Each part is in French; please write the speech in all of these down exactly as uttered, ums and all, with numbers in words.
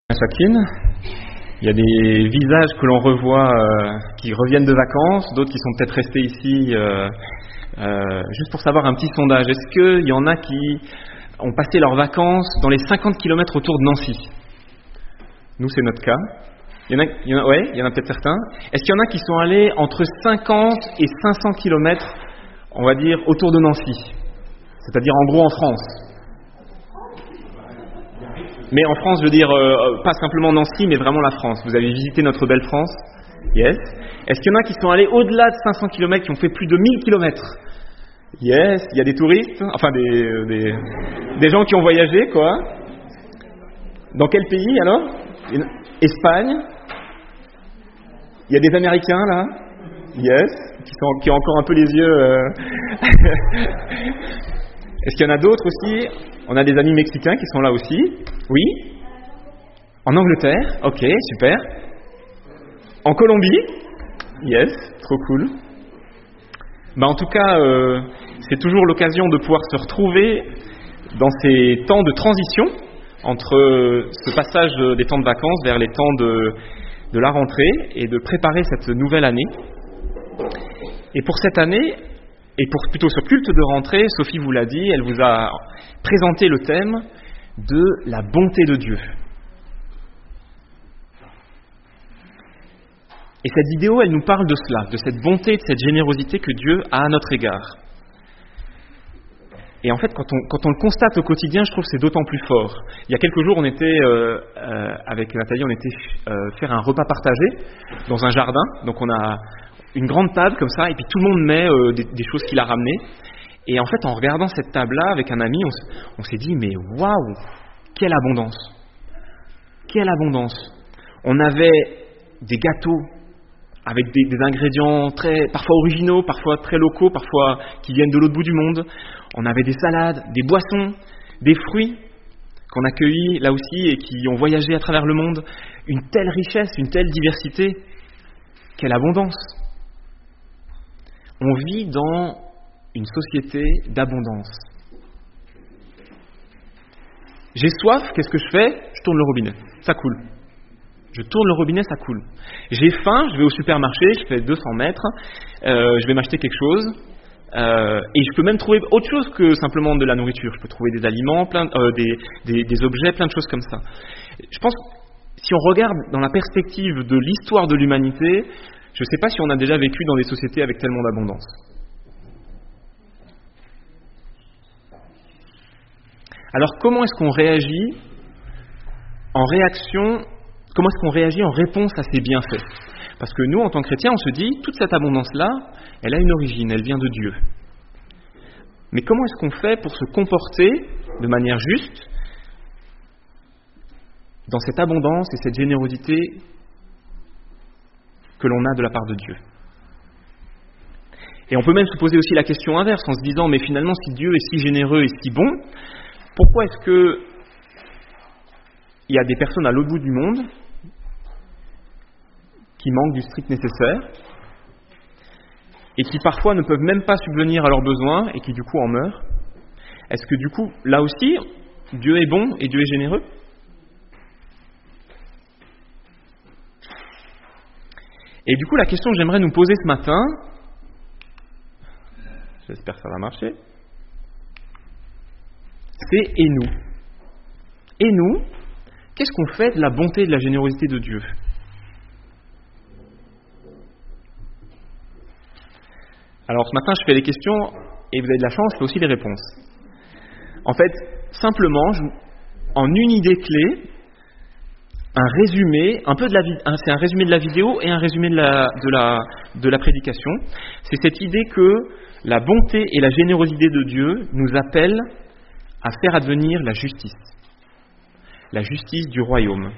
Chacune. Il y a des visages que l'on revoit euh, qui reviennent de vacances, d'autres qui sont peut-être restés ici euh, euh, juste pour savoir un petit sondage. Est-ce qu'il y en a qui ont passé leurs vacances dans les cinquante kilomètres autour de Nancy? Nous, c'est notre cas. Il y en a, il y en a, ouais, il y en a peut-être certains. Est-ce qu'il y en a qui sont allés entre cinquante et cinq cents kilomètres, on va dire, autour de Nancy? C'est-à-dire en gros en France. Mais en France, je veux dire, euh, pas simplement Nancy, mais vraiment la France. Vous avez visité notre belle France? Yes. Est-ce qu'il y en a qui sont allés au-delà de cinq cents kilomètres, qui ont fait plus de mille kilomètres? Yes. Il y a des touristes, enfin des, des, des gens qui ont voyagé, quoi. Dans quel pays, alors? Espagne. Il y a des Américains, là? Yes. Qui, sont, qui ont encore un peu les yeux... Euh... Est-ce qu'il y en a d'autres aussi? On a des amis mexicains qui sont là aussi. Oui. En Angleterre. Ok, super. En Colombie. Yes, trop cool. Bah, en tout cas, euh, c'est toujours l'occasion de pouvoir se retrouver dans ces temps de transition entre ce passage des temps de vacances vers les temps de, de la rentrée et de préparer cette nouvelle année. Et pour cette année... Et pour plutôt ce culte de rentrée, Sophie vous l'a dit, elle vous a présenté le thème de la bonté de Dieu. Et cette vidéo, elle nous parle de cela, de cette bonté, de cette générosité que Dieu a à notre égard. Et en fait, quand on, quand on le constate au quotidien, je trouve que c'est d'autant plus fort. Il y a quelques jours, on était, euh, euh, avec Nathalie, on était euh, faire un repas partagé dans un jardin. Donc on a... une grande table comme ça, et puis tout le monde met euh, des, des choses qu'il a ramenées. Et en fait, en regardant cette table-là avec un ami, on, s- on s'est dit, mais waouh, quelle abondance, quelle abondance. On avait des gâteaux avec des, des ingrédients très, parfois originaux, parfois très locaux, parfois qui viennent de l'autre bout du monde. On avait des salades, des boissons, des fruits qu'on a cueillis là aussi et qui ont voyagé à travers le monde. Une telle richesse, une telle diversité, quelle abondance. On vit dans une société d'abondance. J'ai soif, qu'est-ce que je fais? Je tourne le robinet, ça coule. Je tourne le robinet, ça coule. J'ai faim, je vais au supermarché, je fais deux cents mètres, euh, je vais m'acheter quelque chose, euh, et je peux même trouver autre chose que simplement de la nourriture. Je peux trouver des aliments, plein, euh, des, des, des objets, plein de choses comme ça. Je pense que si on regarde dans la perspective de l'histoire de l'humanité, je ne sais pas si on a déjà vécu dans des sociétés avec tellement d'abondance. Alors comment est-ce qu'on réagit en réaction, comment est-ce qu'on réagit en réponse à ces bienfaits? Parce que nous, en tant que chrétiens, on se dit, toute cette abondance-là, elle a une origine, elle vient de Dieu. Mais comment est-ce qu'on fait pour se comporter de manière juste dans cette abondance et cette générosité que l'on a de la part de Dieu? Et on peut même se poser aussi la question inverse en se disant, mais finalement, si Dieu est si généreux et si bon, pourquoi est-ce que il y a des personnes à l'autre bout du monde qui manquent du strict nécessaire et qui parfois ne peuvent même pas subvenir à leurs besoins et qui du coup en meurent? Est-ce que du coup, là aussi, Dieu est bon et Dieu est généreux? Et du coup, la question que j'aimerais nous poser ce matin, j'espère que ça va marcher, c'est « et nous ?» Et nous, qu'est-ce qu'on fait de la bonté et de la générosité de Dieu? Alors ce matin, je fais les questions et vous avez de la chance, je fais aussi les réponses. En fait, simplement, je, en une idée clé, un résumé, un peu de la, un, c'est un résumé de la vidéo et un résumé de la, de la, de la prédication. C'est cette idée que la bonté et la générosité de Dieu nous appellent à faire advenir la justice, la justice du royaume.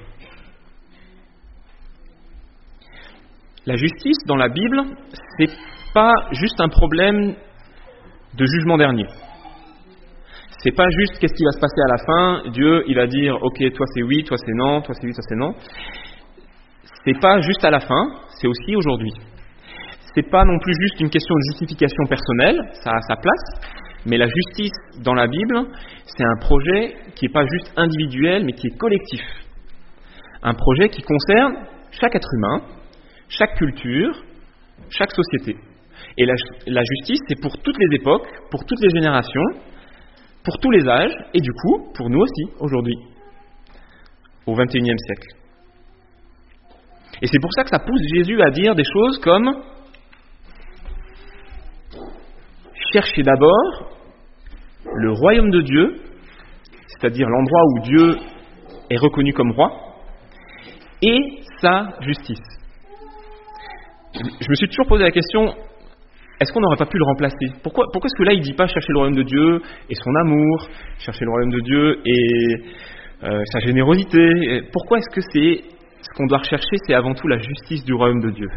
La justice dans la Bible, c'est pas juste un problème de jugement dernier. C'est pas juste qu'est-ce qui va se passer à la fin, Dieu il va dire ok toi c'est oui, toi c'est non, toi c'est oui, toi c'est non. C'est pas juste à la fin, c'est aussi aujourd'hui. C'est pas non plus juste une question de justification personnelle, ça a sa place, mais la justice dans la Bible, c'est un projet qui n'est pas juste individuel mais qui est collectif. un projet qui concerne chaque être humain, chaque culture, chaque société. Et la, la justice, c'est pour toutes les époques, pour toutes les générations, pour tous les âges, et du coup, pour nous aussi, aujourd'hui, au vingt et unième siècle. Et c'est pour ça que ça pousse Jésus à dire des choses comme « Cherchez d'abord le royaume de Dieu », c'est-à-dire l'endroit où Dieu est reconnu comme roi, et sa justice. Je me suis toujours posé la question, est-ce qu'on n'aurait pas pu le remplacer ? Pourquoi, pourquoi est-ce que là il ne dit pas chercher le royaume de Dieu et son amour, chercher le royaume de Dieu et euh, sa générosité ? Pourquoi est-ce que c'est ce qu'on doit rechercher, c'est avant tout la justice du royaume de Dieu ?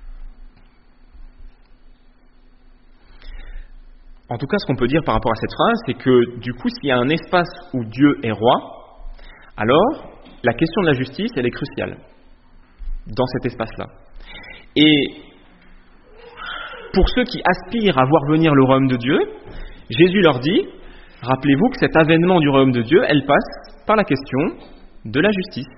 En tout cas, ce qu'on peut dire par rapport à cette phrase, c'est que du coup, s'il y a un espace où Dieu est roi, alors la question de la justice, elle est cruciale dans cet espace-là. Et pour ceux qui aspirent à voir venir le royaume de Dieu, Jésus leur dit, rappelez-vous que cet avènement du royaume de Dieu, elle passe par la question de la justice.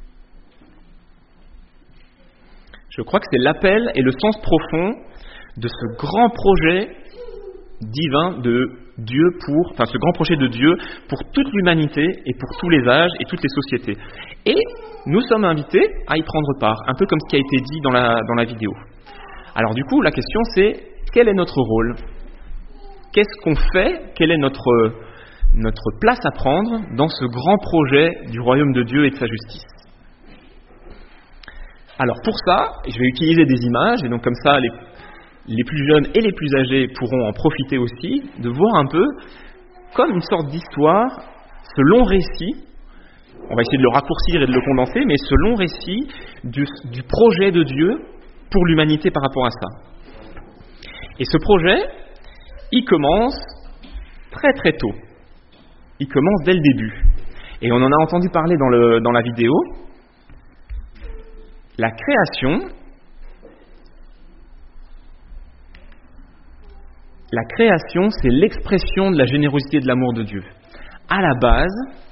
Je crois que c'est l'appel et le sens profond de ce grand projet divin de Dieu pour, enfin ce grand projet de Dieu pour toute l'humanité et pour tous les âges et toutes les sociétés. Et nous sommes invités à y prendre part, un peu comme ce qui a été dit dans la, dans la vidéo. Alors du coup, la question c'est, quel est notre rôle ? Qu'est-ce qu'on fait ? Quelle est notre, notre place à prendre dans ce grand projet du royaume de Dieu et de sa justice ? Alors pour ça, je vais utiliser des images, et donc comme ça, les, les plus jeunes et les plus âgés pourront en profiter aussi, de voir un peu comme une sorte d'histoire, ce long récit, on va essayer de le raccourcir et de le condenser, mais ce long récit du, du projet de Dieu pour l'humanité par rapport à ça. Et ce projet, il commence très très tôt. Il commence dès le début. Et on en a entendu parler dans, le, dans la vidéo. La création, la création, c'est l'expression de la générosité et de l'amour de Dieu. À la base,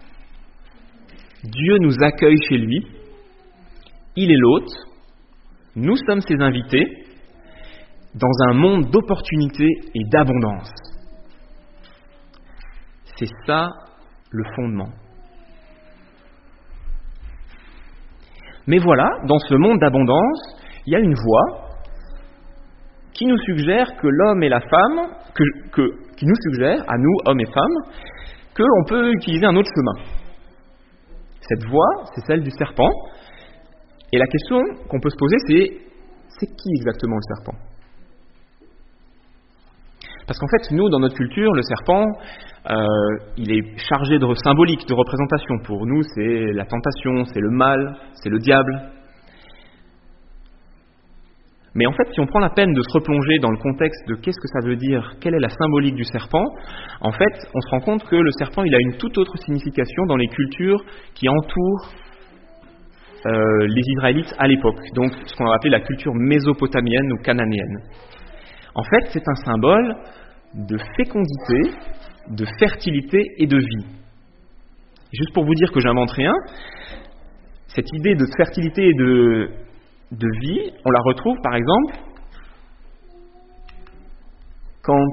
Dieu nous accueille chez lui, il est l'hôte, nous sommes ses invités, dans un monde d'opportunités et d'abondance. C'est ça le fondement. Mais voilà, dans ce monde d'abondance, il y a une voix qui nous suggère que l'homme et la femme, que, que, qui nous suggère, à nous, hommes et femmes, qu'on peut utiliser un autre chemin. Cette voix, c'est celle du serpent. Et la question qu'on peut se poser, c'est, c'est qui exactement le serpent ? Parce qu'en fait, nous, dans notre culture, le serpent, euh, il est chargé de symbolique, de représentation. Pour nous, c'est la tentation, c'est le mal, c'est le diable. Mais en fait, si on prend la peine de se replonger dans le contexte de qu'est-ce que ça veut dire, quelle est la symbolique du serpent, en fait, on se rend compte que le serpent, il a une toute autre signification dans les cultures qui entourent euh, les Israélites à l'époque. Donc, ce qu'on va appeler la culture mésopotamienne ou cananéenne. En fait, c'est un symbole de fécondité, de fertilité et de vie. Juste pour vous dire que j'invente rien, cette idée de fertilité et de, de vie, on la retrouve par exemple quand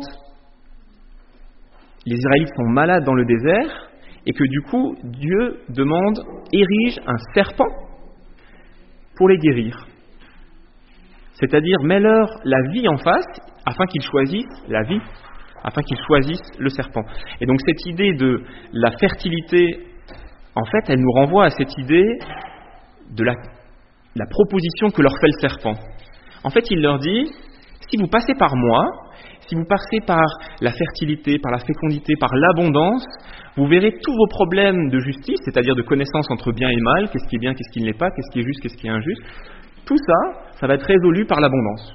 les Israélites sont malades dans le désert et que du coup Dieu demande, érige un serpent pour les guérir. C'est-à-dire, mets-leur la vie en face afin qu'ils choisissent la vie, afin qu'ils choisissent le serpent. Et donc cette idée de la fertilité, en fait, elle nous renvoie à cette idée de la, la proposition que leur fait le serpent. En fait, il leur dit, si vous passez par moi, si vous passez par la fertilité, par la fécondité, par l'abondance, vous verrez tous vos problèmes de justice, c'est-à-dire de connaissance entre bien et mal, qu'est-ce qui est bien, qu'est-ce qui ne l'est pas, qu'est-ce qui est juste, qu'est-ce qui est injuste. Tout ça, ça va être résolu par l'abondance.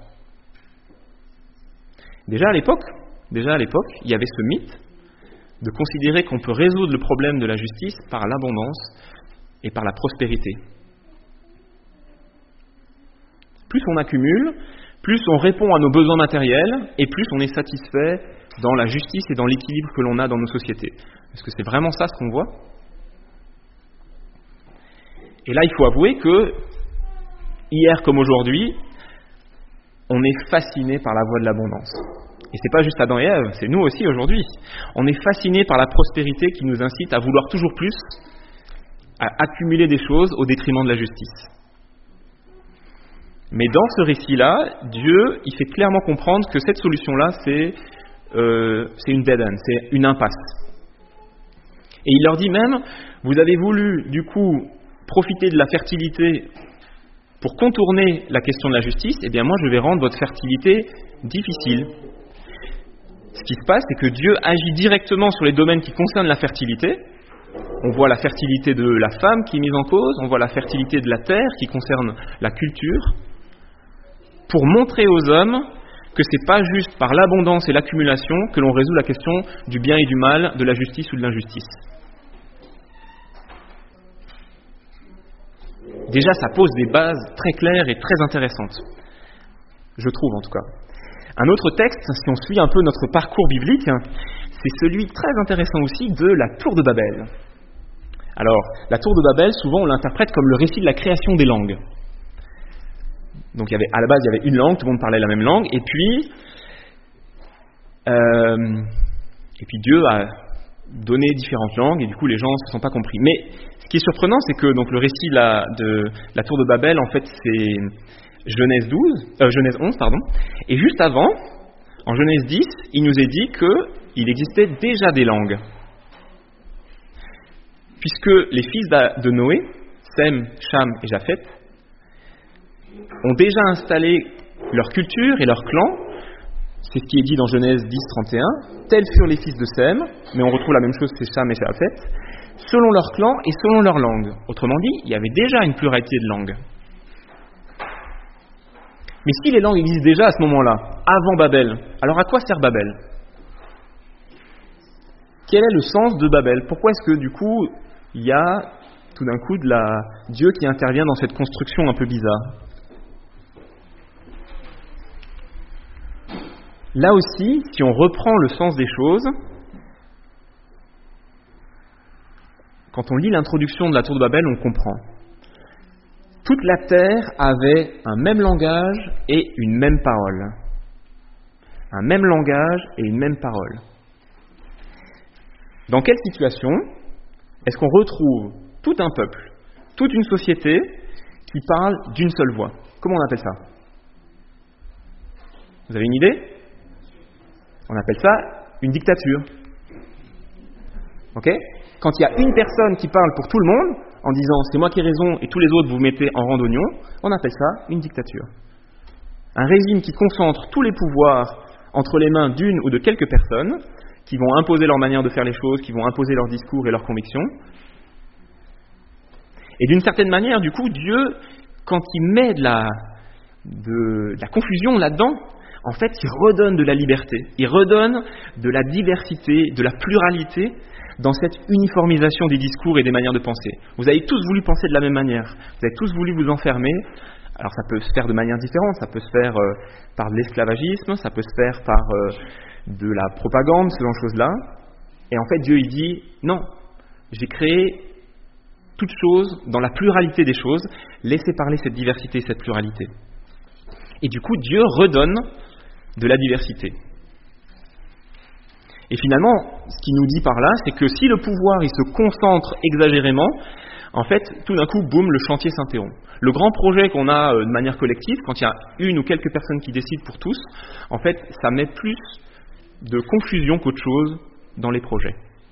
Déjà à l'époque, déjà à l'époque, il y avait ce mythe de considérer qu'on peut résoudre le problème de la justice par l'abondance et par la prospérité. Plus on accumule, plus on répond à nos besoins matériels et plus on est satisfait dans la justice et dans l'équilibre que l'on a dans nos sociétés. Est-ce que c'est vraiment ça ce qu'on voit ? Et là, il faut avouer que, hier comme aujourd'hui, on est fasciné par la voie de l'abondance. Et c'est pas juste Adam et Ève, c'est nous aussi aujourd'hui. On est fasciné par la prospérité qui nous incite à vouloir toujours plus, à accumuler des choses au détriment de la justice. Mais dans ce récit-là, Dieu, il fait clairement comprendre que cette solution-là, c'est, euh, c'est une dead end, c'est une impasse. Et il leur dit même, vous avez voulu, du coup, profiter de la fertilité pour contourner la question de la justice, eh bien moi, je vais rendre votre fertilité difficile. Ce qui se passe, c'est que Dieu agit directement sur les domaines qui concernent la fertilité. On voit la fertilité de la femme qui est mise en cause, on voit la fertilité de la terre qui concerne la culture, pour montrer aux hommes que ce n'est pas juste par l'abondance et l'accumulation que l'on résout la question du bien et du mal, de la justice ou de l'injustice. Déjà, ça pose des bases très claires et très intéressantes, je trouve en tout cas. Un autre texte, si on suit un peu notre parcours biblique, c'est celui très intéressant aussi de la Tour de Babel. Alors, la Tour de Babel, souvent on l'interprète comme le récit de la création des langues. Donc il y avait, à la base, il y avait une langue, tout le monde parlait la même langue, et puis, euh, et puis Dieu a donné différentes langues, et du coup les gens ne se sont pas compris. Mais ce qui est surprenant, c'est que donc, le récit de la, de la Tour de Babel, en fait, c'est Genèse douze, euh, Genèse onze, pardon, et juste avant, en Genèse dix, il nous est dit qu'il existait déjà des langues. Puisque les fils de Noé, Sem, Cham et Japheth, ont déjà installé leur culture et leur clan, c'est ce qui est dit dans Genèse dix, trente et un, tels furent les fils de Sem, mais on retrouve la même chose chez Cham et Japheth, selon leur clan et selon leur langue. Autrement dit, il y avait déjà une pluralité de langues. Mais si les langues existent déjà à ce moment-là, avant Babel, alors à quoi sert Babel ? Quel est le sens de Babel ? Pourquoi est-ce que du coup, il y a tout d'un coup de la... Dieu qui intervient dans cette construction un peu bizarre ? Là aussi, si on reprend le sens des choses, quand on lit l'introduction de la Tour de Babel, on comprend. Toute la terre avait un même langage et une même parole. Un même langage et une même parole. Dans quelle situation est-ce qu'on retrouve tout un peuple, toute une société qui parle d'une seule voix ? Comment on appelle ça ? Vous avez une idée ? On appelle ça une dictature. Ok ? Quand il y a une personne qui parle pour tout le monde, en disant « c'est moi qui ai raison et tous les autres vous mettez en rang d'oignon », on appelle ça une dictature. Un régime qui concentre tous les pouvoirs entre les mains d'une ou de quelques personnes, qui vont imposer leur manière de faire les choses, qui vont imposer leurs discours et leurs convictions. Et d'une certaine manière, du coup, Dieu, quand il met de la, de, de la confusion là-dedans, en fait, il redonne de la liberté, il redonne de la diversité, de la pluralité dans cette uniformisation des discours et des manières de penser. Vous avez tous voulu penser de la même manière, vous avez tous voulu vous enfermer. Alors ça peut se faire de manière différente, ça peut se faire euh, par de l'esclavagisme, ça peut se faire par euh, de la propagande, ce genre de choses-là. Et en fait, Dieu, il dit, non, j'ai créé toutes choses dans la pluralité des choses, laissez parler cette diversité et cette pluralité. Et du coup, Dieu redonne de la diversité. Et finalement, ce qu'il nous dit par là, c'est que si le pouvoir il se concentre exagérément, en fait, tout d'un coup, boum, le chantier s'interrompt. Le grand projet qu'on a euh, de manière collective, quand il y a une ou quelques personnes qui décident pour tous, en fait, ça met plus de confusion qu'autre chose dans les projets.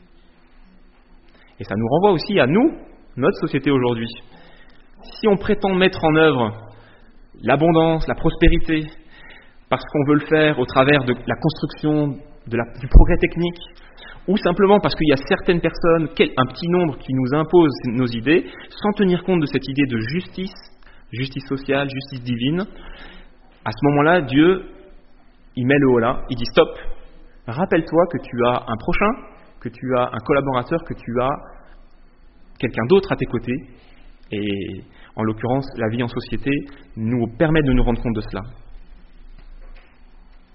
Et ça nous renvoie aussi à nous, notre société aujourd'hui. Si on prétend mettre en œuvre l'abondance, la prospérité, parce qu'on veut le faire au travers de la construction, de la, du progrès technique, ou simplement parce qu'il y a certaines personnes, un petit nombre qui nous impose nos idées, sans tenir compte de cette idée de justice, justice sociale, justice divine, à ce moment-là, Dieu, il met le haut là, il dit stop, rappelle-toi que tu as un prochain, que tu as un collaborateur, que tu as quelqu'un d'autre à tes côtés, et en l'occurrence, la vie en société nous permet de nous rendre compte de cela.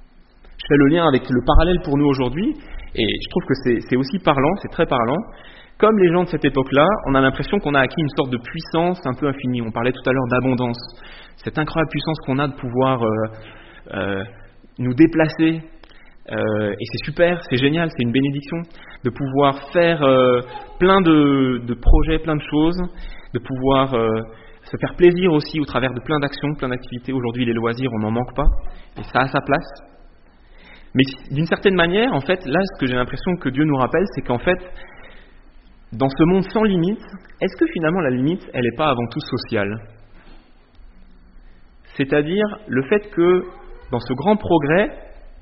Je fais le lien avec le parallèle pour nous aujourd'hui, et je trouve que c'est, c'est aussi parlant, c'est très parlant. comme les gens de cette époque-là, on a l'impression qu'on a acquis une sorte de puissance un peu infinie. On parlait tout à l'heure d'abondance. Cette incroyable puissance qu'on a de pouvoir euh, euh, nous déplacer, euh, et c'est super, c'est génial, c'est une bénédiction, de pouvoir faire euh, plein de, de projets, plein de choses, de pouvoir euh, se faire plaisir aussi au travers de plein d'actions, plein d'activités. Aujourd'hui, les loisirs, on n'en manque pas, et ça a sa place. Mais d'une certaine manière, en fait, là, ce que j'ai l'impression que Dieu nous rappelle, c'est qu'en fait, dans ce monde sans limite, est-ce que finalement la limite, elle n'est pas avant tout sociale ? C'est-à-dire le fait que, dans ce grand progrès,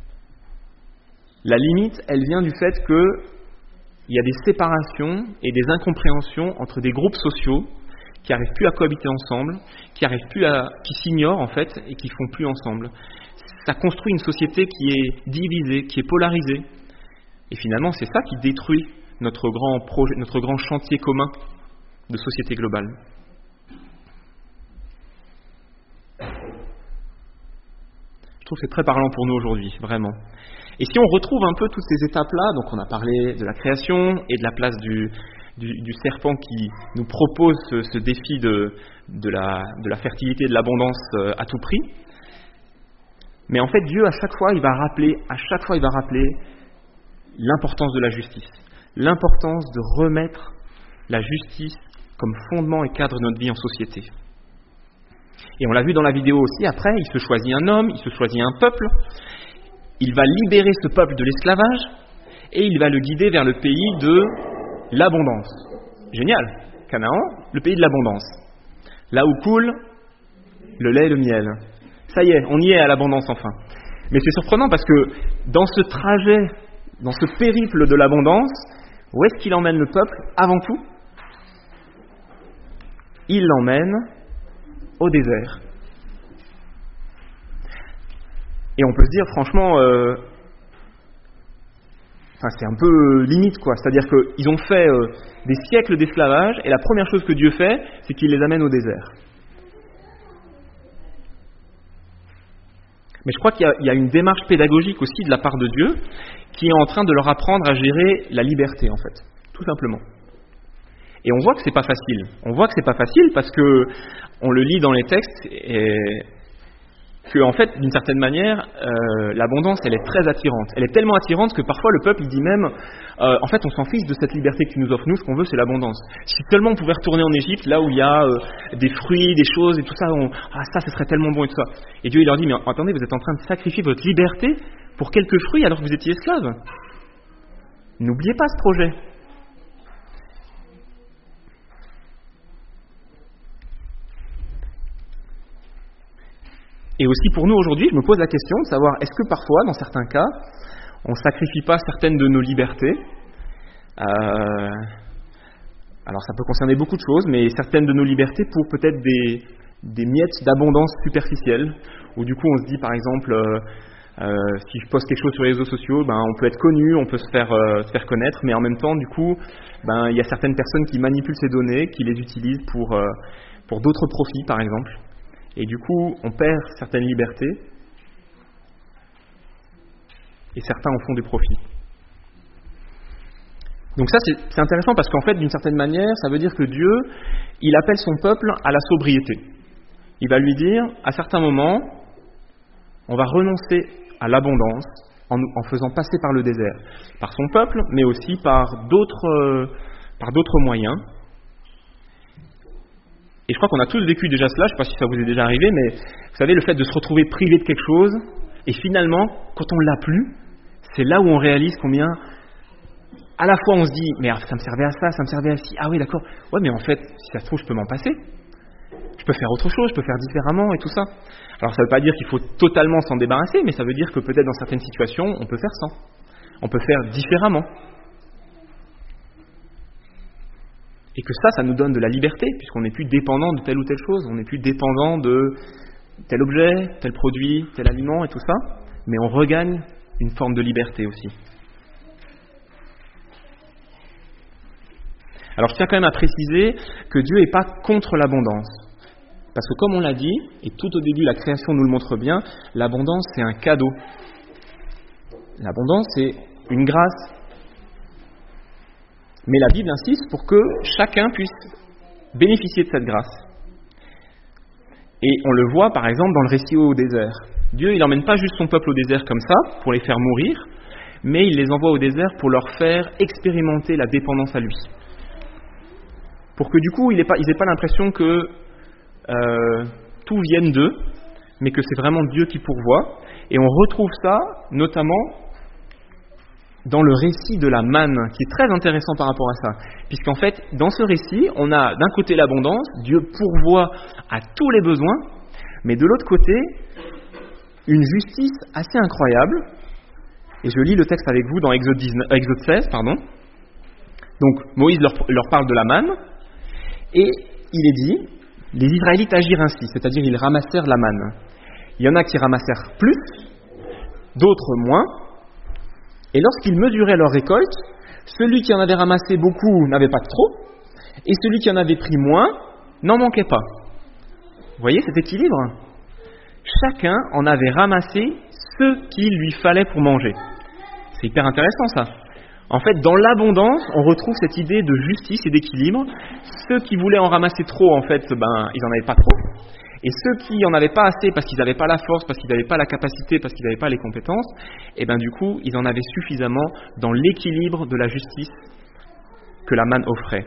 la limite, elle vient du fait qu'il y a des séparations et des incompréhensions entre des groupes sociaux qui n'arrivent plus à cohabiter ensemble, qui arrivent plus à, qui s'ignorent en fait et qui font plus ensemble. Ça construit une société qui est divisée, qui est polarisée. Et finalement, c'est ça qui détruit notre grand projet, notre grand chantier commun de société globale. Je trouve que c'est très parlant pour nous aujourd'hui, vraiment. Et si on retrouve un peu toutes ces étapes-là, donc on a parlé de la création et de la place du, du, du serpent qui nous propose ce, ce défi de, de, la, de la fertilité et de l'abondance à tout prix. Mais en fait, Dieu, à chaque fois, il va rappeler, à chaque fois, il va rappeler l'importance de la justice, l'importance de remettre la justice comme fondement et cadre de notre vie en société. Et on l'a vu dans la vidéo aussi, après, il se choisit un homme, il se choisit un peuple, il va libérer ce peuple de l'esclavage et il va le guider vers le pays de l'abondance. Génial, Canaan, le pays de l'abondance. Là où coule le lait et le miel. Ça y est, on y est à l'abondance enfin. Mais c'est surprenant parce que dans ce trajet, dans ce périple de l'abondance, où est-ce qu'il emmène le peuple avant tout ? Il l'emmène au désert. Et on peut se dire franchement, euh, enfin, c'est un peu limite quoi. C'est-à-dire qu'ils ont fait euh, des siècles d'esclavage et la première chose que Dieu fait, c'est qu'il les amène au désert. Mais je crois qu'il y a, il y a une démarche pédagogique aussi de la part de Dieu qui est en train de leur apprendre à gérer la liberté en fait, tout simplement. Et on voit que c'est pas facile. On voit que c'est pas facile parce que on le lit dans les textes et que en fait, d'une certaine manière, euh, l'abondance, elle est très attirante. Elle est tellement attirante que parfois le peuple, il dit même, euh, en fait, on s'en fiche de cette liberté que tu nous offres. Nous, ce qu'on veut, c'est l'abondance. Si seulement on pouvait retourner en Égypte, là où il y a euh, des fruits, des choses et tout ça, on, ah ça, ce serait tellement bon et tout ça. Et Dieu, il leur dit, mais attendez, vous êtes en train de sacrifier votre liberté pour quelques fruits alors que vous étiez esclaves. N'oubliez pas ce projet. Et aussi pour nous aujourd'hui, je me pose la question de savoir est-ce que parfois, dans certains cas, on ne sacrifie pas certaines de nos libertés. Euh, alors ça peut concerner beaucoup de choses, mais certaines de nos libertés pour peut-être des, des miettes d'abondance superficielle, où du coup on se dit par exemple, euh, euh, si je poste quelque chose sur les réseaux sociaux, ben, on peut être connu, on peut se faire, euh, se faire connaître, mais en même temps, du coup, ben, il y a certaines personnes qui manipulent ces données, qui les utilisent pour, euh, pour d'autres profits par exemple. Et du coup, on perd certaines libertés et certains en font des profits. Donc ça, c'est, c'est intéressant parce qu'en fait, d'une certaine manière, ça veut dire que Dieu, il appelle son peuple à la sobriété. Il va lui dire, à certains moments, on va renoncer à l'abondance en, en faisant passer par le désert, par son peuple, mais aussi par d'autres, euh, par d'autres moyens. Et je crois qu'on a tous vécu déjà cela, je ne sais pas si ça vous est déjà arrivé, mais vous savez, le fait de se retrouver privé de quelque chose, et finalement, quand on ne l'a plus, c'est là où on réalise combien, à la fois on se dit, mais ça me servait à ça, ça me servait à ci, ah oui d'accord, ouais mais en fait, si ça se trouve, je peux m'en passer, je peux faire autre chose, je peux faire différemment et tout ça. Alors ça ne veut pas dire qu'il faut totalement s'en débarrasser, mais ça veut dire que peut-être dans certaines situations, on peut faire sans, on peut faire différemment. Et que ça, ça nous donne de la liberté, puisqu'on n'est plus dépendant de telle ou telle chose, on n'est plus dépendant de tel objet, tel produit, tel aliment et tout ça, mais on regagne une forme de liberté aussi. Alors je tiens quand même à préciser que Dieu n'est pas contre l'abondance. Parce que comme on l'a dit, et tout au début la création nous le montre bien, l'abondance c'est un cadeau. L'abondance c'est une grâce. Mais la Bible insiste pour que chacun puisse bénéficier de cette grâce. Et on le voit par exemple dans le récit au désert. Dieu, il n'emmène pas juste son peuple au désert comme ça, pour les faire mourir, mais il les envoie au désert pour leur faire expérimenter la dépendance à lui. Pour que du coup, ils n'aient pas, ils aient pas l'impression que euh, tout vienne d'eux, mais que c'est vraiment Dieu qui pourvoit. Et on retrouve ça notamment dans le récit de la manne, qui est très intéressant par rapport à ça. Puisqu'en fait, dans ce récit, on a d'un côté l'abondance, Dieu pourvoit à tous les besoins, mais de l'autre côté, une justice assez incroyable. Et je lis le texte avec vous dans Exode, dix-neuf, Exode seize. Pardon. Donc Moïse leur, leur parle de la manne, et il est dit, les Israélites agirent ainsi, c'est-à-dire ils ramassèrent la manne. Il y en a qui ramassèrent plus, d'autres moins, et lorsqu'ils mesuraient leur récolte, celui qui en avait ramassé beaucoup n'avait pas de trop, et celui qui en avait pris moins n'en manquait pas. Vous voyez cet équilibre ? Chacun en avait ramassé ce qu'il lui fallait pour manger. C'est hyper intéressant ça. En fait, dans l'abondance, on retrouve cette idée de justice et d'équilibre. Ceux qui voulaient en ramasser trop, en fait, ben, ils n'en avaient pas trop. Et ceux qui en avaient pas assez parce qu'ils n'avaient pas la force, parce qu'ils n'avaient pas la capacité, parce qu'ils n'avaient pas les compétences, et ben du coup, ils en avaient suffisamment dans l'équilibre de la justice que la manne offrait.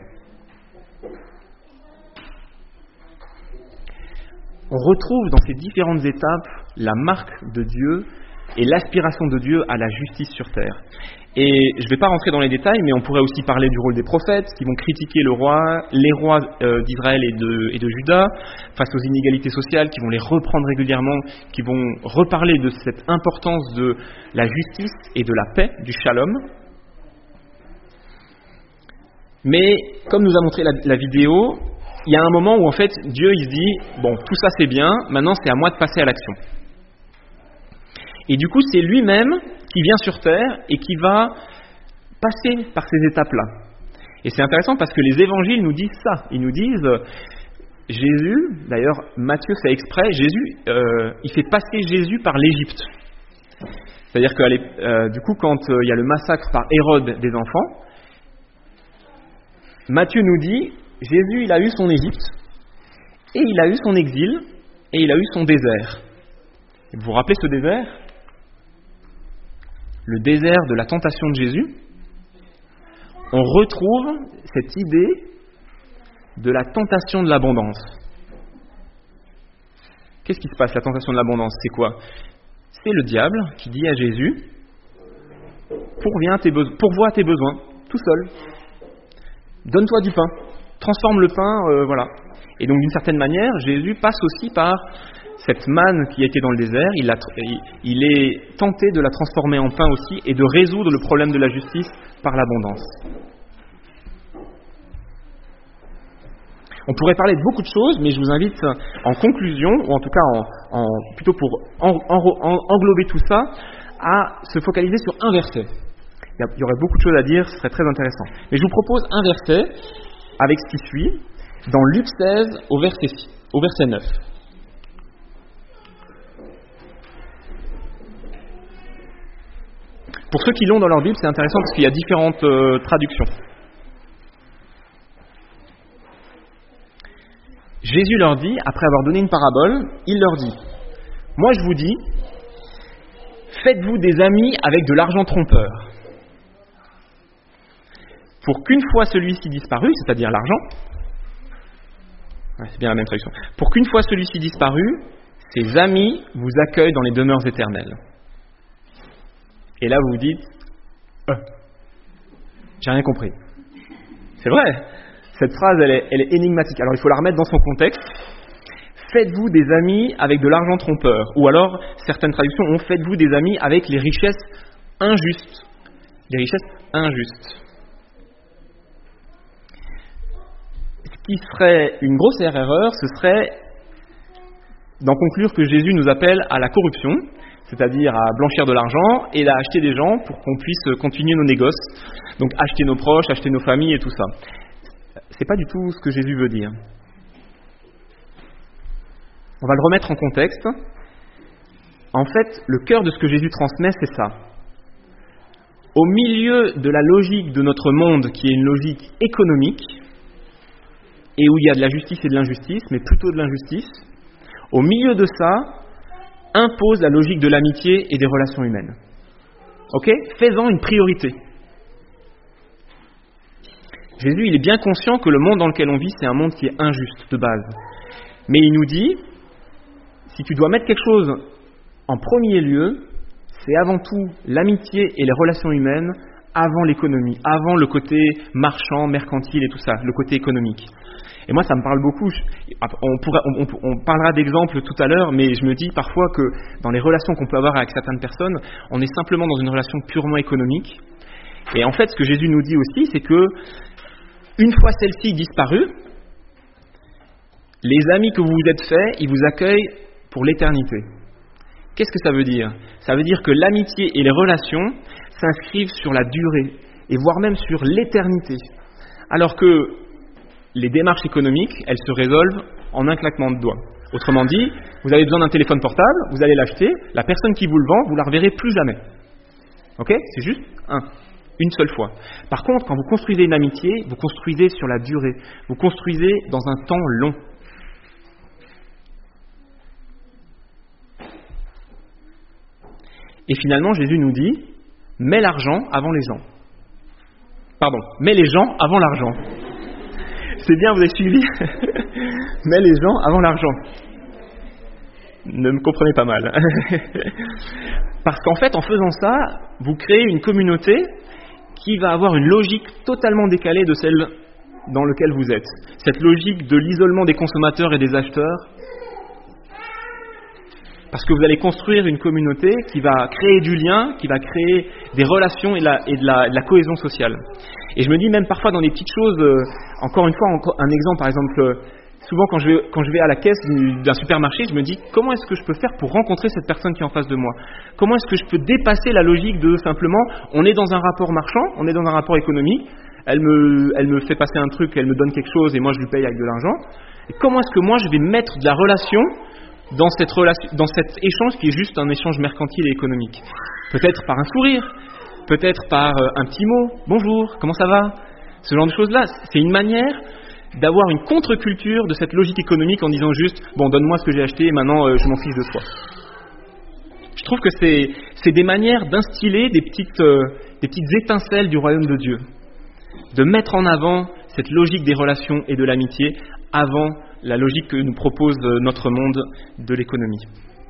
On retrouve dans ces différentes étapes la marque de Dieu et l'aspiration de Dieu à la justice sur terre. Et je ne vais pas rentrer dans les détails, mais on pourrait aussi parler du rôle des prophètes qui vont critiquer le roi, les rois euh, d'Israël et de, et de Juda face aux inégalités sociales, qui vont les reprendre régulièrement, qui vont reparler de cette importance de la justice et de la paix, du shalom. Mais comme nous a montré la, la vidéo, il y a un moment où en fait Dieu il se dit « Bon, tout ça c'est bien, maintenant c'est à moi de passer à l'action ». Et du coup, c'est lui-même qui vient sur terre et qui va passer par ces étapes-là. Et c'est intéressant parce que les évangiles nous disent ça. Ils nous disent, Jésus, d'ailleurs Matthieu fait exprès, Jésus, euh, il fait passer Jésus par l'Égypte. C'est-à-dire que euh, du coup, quand euh, il y a le massacre par Hérode des enfants, Matthieu nous dit, Jésus, il a eu son Égypte, et il a eu son exil, et il a eu son désert. Et vous vous rappelez ce désert ? Le désert de la tentation de Jésus, on retrouve cette idée de la tentation de l'abondance. Qu'est-ce qui se passe, la tentation de l'abondance ? C'est quoi ? C'est le diable qui dit à Jésus, pourvois tes, be- pourvois tes besoins, tout seul. Donne-toi du pain, transforme le pain, euh, voilà. Et donc d'une certaine manière, Jésus passe aussi par cette manne qui a été dans le désert, il, a, il est tenté de la transformer en pain aussi et de résoudre le problème de la justice par l'abondance. On pourrait parler de beaucoup de choses, mais je vous invite en conclusion, ou en tout cas en, en, plutôt pour en, en, en, englober tout ça, à se focaliser sur un verset. Il y aurait beaucoup de choses à dire, ce serait très intéressant. Mais je vous propose un verset avec ce qui suit, dans Luc seize au verset, au verset neuf. Pour ceux qui l'ont dans leur Bible, c'est intéressant parce qu'il y a différentes euh, traductions. Jésus leur dit, après avoir donné une parabole, il leur dit « Moi je vous dis, faites-vous des amis avec de l'argent trompeur, pour qu'une fois celui-ci disparu, c'est-à-dire l'argent, ouais, c'est bien la même traduction, pour qu'une fois celui-ci disparu, ses amis vous accueillent dans les demeures éternelles. » Et là, vous vous dites, euh, j'ai rien compris. C'est vrai, cette phrase, elle est, elle est énigmatique. Alors, il faut la remettre dans son contexte. Faites-vous des amis avec de l'argent trompeur. Ou alors, certaines traductions ont faites-vous des amis avec les richesses injustes. Les richesses injustes. Ce qui serait une grosse erreur, ce serait d'en conclure que Jésus nous appelle à la corruption, c'est-à-dire à blanchir de l'argent et à acheter des gens pour qu'on puisse continuer nos négoces. Donc acheter nos proches, acheter nos familles et tout ça. C'est pas du tout ce que Jésus veut dire. On va le remettre en contexte. En fait, le cœur de ce que Jésus transmet, c'est ça. au milieu de la logique de notre monde qui est une logique économique, et où il y a de la justice et de l'injustice, mais plutôt de l'injustice, au milieu de ça, impose la logique de l'amitié et des relations humaines. Ok ? Fais-en une priorité. Jésus, il est bien conscient que le monde dans lequel on vit, c'est un monde qui est injuste de base. Mais il nous dit, si tu dois mettre quelque chose en premier lieu, c'est avant tout l'amitié et les relations humaines avant l'économie, avant le côté marchand, mercantile et tout ça, le côté économique. Et moi, ça me parle beaucoup. On, pourra, on, on parlera d'exemples tout à l'heure, mais je me dis parfois que dans les relations qu'on peut avoir avec certaines personnes, on est simplement dans une relation purement économique. Et en fait, ce que Jésus nous dit aussi, c'est que une fois celle-ci disparue, les amis que vous vous êtes faits, ils vous accueillent pour l'éternité. Qu'est-ce que ça veut dire ? Ça veut dire que l'amitié et les relations s'inscrivent sur la durée, et voire même sur l'éternité. Alors que les démarches économiques, elles se résolvent en un claquement de doigts. Autrement dit, vous avez besoin d'un téléphone portable, vous allez l'acheter, la personne qui vous le vend, vous la reverrez plus jamais. Ok ? C'est juste un, une seule fois. Par contre, quand vous construisez une amitié, vous construisez sur la durée, vous construisez dans un temps long. Et finalement, Jésus nous dit, mets l'argent avant les gens. Pardon, mets les gens avant l'argent. C'est bien, vous avez suivi. Mets les gens avant l'argent. Ne me comprenez pas mal. Parce qu'en fait, en faisant ça, vous créez une communauté qui va avoir une logique totalement décalée de celle dans laquelle vous êtes. Cette logique de l'isolement des consommateurs et des acheteurs. Parce que vous allez construire une communauté qui va créer du lien, qui va créer des relations et, la, et de, la, de la cohésion sociale. Et je me dis même parfois dans des petites choses, euh, encore une fois, encore un exemple, par exemple, euh, souvent quand je, vais, quand je vais à la caisse d'un supermarché, je me dis comment est-ce que je peux faire pour rencontrer cette personne qui est en face de moi ? Comment est-ce que je peux dépasser la logique de simplement, on est dans un rapport marchand, on est dans un rapport économique, elle me, elle me fait passer un truc, elle me donne quelque chose et moi je lui paye avec de l'argent. Et comment est-ce que moi je vais mettre de la relation dans, cette relation, dans cet échange qui est juste un échange mercantile et économique ? Peut-être par un sourire, peut-être par un petit mot, bonjour, comment ça va ? Ce genre de choses-là, c'est une manière d'avoir une contre-culture de cette logique économique en disant juste, bon, donne-moi ce que j'ai acheté et maintenant euh, je m'en fiche de toi. Je trouve que c'est, c'est des manières d'instiller des petites, euh, des petites étincelles du royaume de Dieu, de mettre en avant cette logique des relations et de l'amitié avant la logique que nous propose notre monde de l'économie.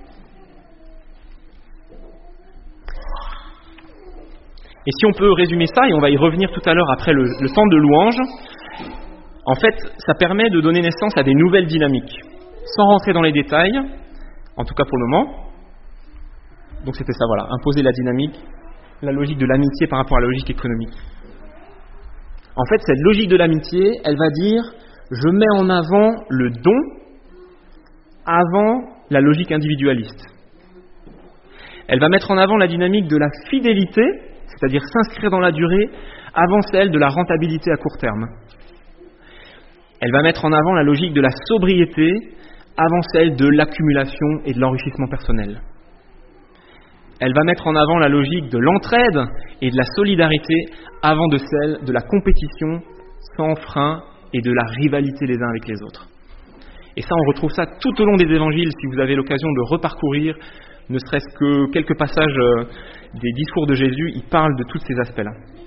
Et si on peut résumer ça, et on va y revenir tout à l'heure après le, le temps de louange, en fait, ça permet de donner naissance à des nouvelles dynamiques, sans rentrer dans les détails, en tout cas pour le moment. Donc c'était ça, voilà, imposer la dynamique, la logique de l'amitié par rapport à la logique économique. En fait, cette logique de l'amitié, elle va dire, je mets en avant le don avant la logique individualiste. Elle va mettre en avant la dynamique de la fidélité, c'est-à-dire s'inscrire dans la durée, avant celle de la rentabilité à court terme. Elle va mettre en avant la logique de la sobriété, avant celle de l'accumulation et de l'enrichissement personnel. Elle va mettre en avant la logique de l'entraide et de la solidarité, avant de celle de la compétition sans frein et de la rivalité les uns avec les autres. Et ça, on retrouve ça tout au long des évangiles, si vous avez l'occasion de reparcourir, ne serait-ce que quelques passages euh, des discours de Jésus, il parle de tous ces aspects-là.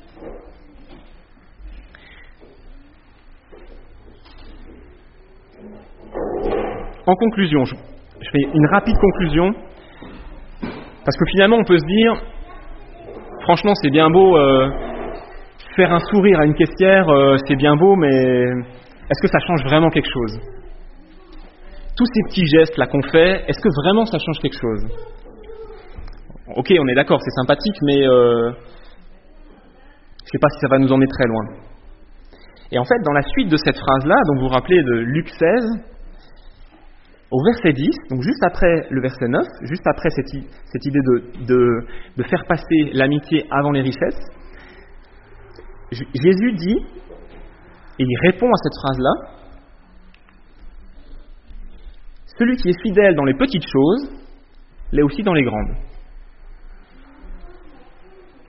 En conclusion, je, je fais une rapide conclusion, parce que finalement on peut se dire, franchement c'est bien beau, euh, faire un sourire à une caissière, euh, c'est bien beau, mais est-ce que ça change vraiment quelque chose ? Tous ces petits gestes là qu'on fait, est-ce que vraiment ça change quelque chose ? Ok, on est d'accord, c'est sympathique, mais euh, je ne sais pas si ça va nous emmener très loin. Et en fait, dans la suite de cette phrase-là, donc vous vous rappelez de Luc seize, au verset dix, donc juste après le verset neuf, juste après cette, cette idée de, de, de faire passer l'amitié avant les richesses, Jésus dit, et il répond à cette phrase-là, « Celui qui est fidèle dans les petites choses, l'est aussi dans les grandes. »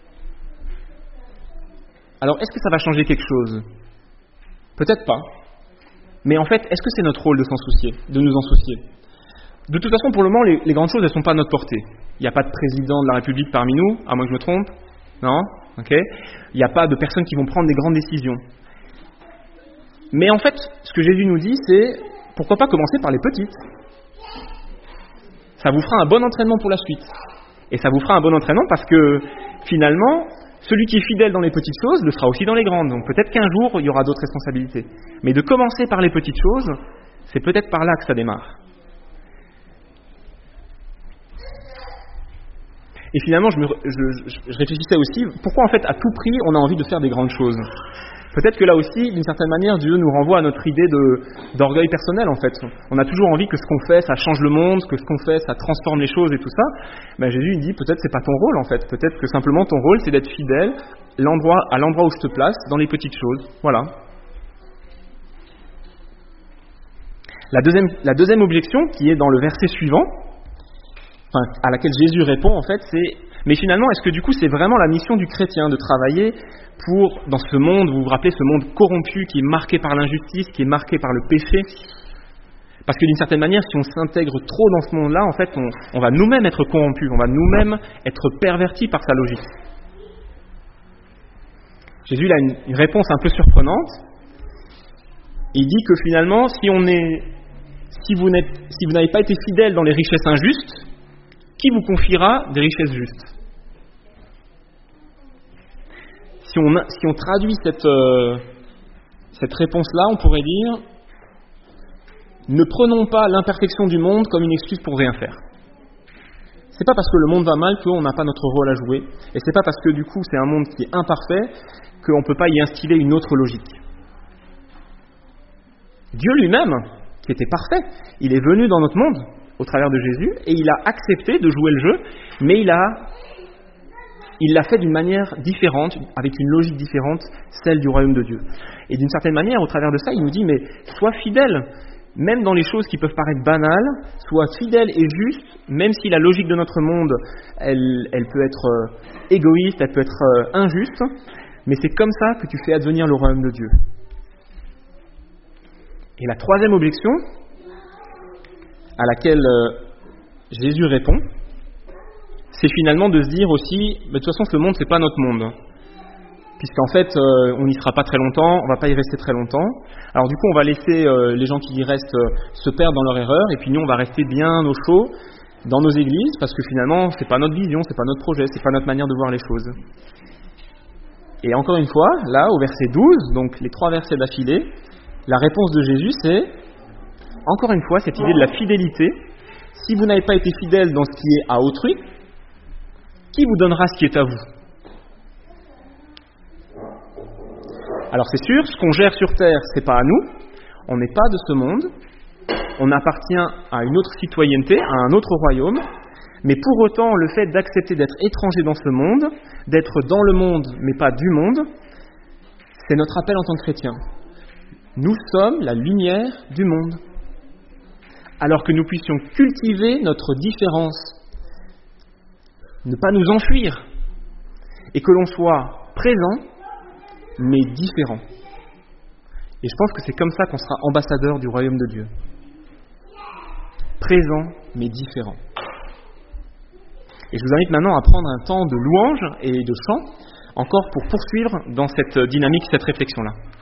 Alors, est-ce que ça va changer quelque chose? Peut-être pas. Mais en fait, est-ce que c'est notre rôle de s'en soucier, de nous en soucier? De toute façon, pour le moment, les, les grandes choses, elles ne sont pas à notre portée. Il n'y a pas de président de la République parmi nous, à moins que je me trompe. Non? Ok. Il n'y a pas de personnes qui vont prendre des grandes décisions. Mais en fait, ce que Jésus nous dit, c'est pourquoi pas commencer par les petites? Ça vous fera un bon entraînement pour la suite. Et ça vous fera un bon entraînement parce que, finalement, celui qui est fidèle dans les petites choses le sera aussi dans les grandes. Donc peut-être qu'un jour, il y aura d'autres responsabilités. Mais de commencer par les petites choses, c'est peut-être par là que ça démarre. Et finalement, je, me, je, je, je réfléchissais aussi, pourquoi en fait, à tout prix, on a envie de faire des grandes choses? Peut-être que là aussi, d'une certaine manière, Dieu nous renvoie à notre idée de, d'orgueil personnel, en fait. On a toujours envie que ce qu'on fait, ça change le monde, que ce qu'on fait, ça transforme les choses et tout ça. Ben Jésus, il dit, peut-être c'est pas ton rôle, en fait. Peut-être que simplement ton rôle, c'est d'être fidèle l'endroit, à l'endroit où je te place, dans les petites choses. Voilà. La deuxième, la deuxième objection, qui est dans le verset suivant, enfin, à laquelle Jésus répond, en fait, c'est « Mais finalement, est-ce que du coup, c'est vraiment la mission du chrétien de travailler pour, dans ce monde, vous vous rappelez, ce monde corrompu qui est marqué par l'injustice, qui est marqué par le péché ?» Parce que d'une certaine manière, si on s'intègre trop dans ce monde-là, en fait, on, on va nous-mêmes être corrompus, on va nous-mêmes être pervertis par sa logique. Jésus a une, une réponse un peu surprenante. Il dit que finalement, si, on est, si, vous n'êtes, si vous n'avez pas été fidèle dans les richesses injustes, qui vous confiera des richesses justes? Si on, si on traduit cette, euh, cette réponse-là, on pourrait dire « Ne prenons pas l'imperfection du monde comme une excuse pour rien faire. » C'est pas parce que le monde va mal qu'on n'a pas notre rôle à jouer, et c'est pas parce que du coup c'est un monde qui est imparfait qu'on ne peut pas y instiller une autre logique. Dieu lui-même, qui était parfait, il est venu dans notre monde au travers de Jésus, et il a accepté de jouer le jeu, mais il a, il l'a fait d'une manière différente, avec une logique différente, celle du royaume de Dieu. Et d'une certaine manière, au travers de ça, il nous dit, mais sois fidèle, même dans les choses qui peuvent paraître banales, sois fidèle et juste, même si la logique de notre monde, elle, elle peut être euh, égoïste, elle peut être euh, injuste, mais c'est comme ça que tu fais advenir le royaume de Dieu. Et la troisième objection, à laquelle euh, Jésus répond, c'est finalement de se dire aussi, de toute façon ce monde c'est pas notre monde, puisqu'en fait euh, on n'y sera pas très longtemps, on va pas y rester très longtemps. Alors du coup on va laisser euh, les gens qui y restent euh, se perdre dans leur erreur, et puis nous on va rester bien au chaud dans nos églises, parce que finalement c'est pas notre vision, c'est pas notre projet, c'est pas notre manière de voir les choses. Et encore une fois, là au verset douze, donc les trois versets d'affilée, la réponse de Jésus c'est encore une fois, cette idée de la fidélité. Si vous n'avez pas été fidèle dans ce qui est à autrui, qui vous donnera ce qui est à vous? Alors c'est sûr, ce qu'on gère sur terre, c'est pas à nous. On n'est pas de ce monde. On appartient à une autre citoyenneté, à un autre royaume. Mais pour autant, le fait d'accepter d'être étranger dans ce monde, d'être dans le monde, mais pas du monde, c'est notre appel en tant que chrétien. Nous sommes la lumière du monde. Alors que nous puissions cultiver notre différence, ne pas nous enfuir, et que l'on soit présent, mais différent. Et je pense que c'est comme ça qu'on sera ambassadeur du royaume de Dieu. Présent, mais différent. Et je vous invite maintenant à prendre un temps de louange et de chant, encore pour poursuivre dans cette dynamique, cette réflexion-là.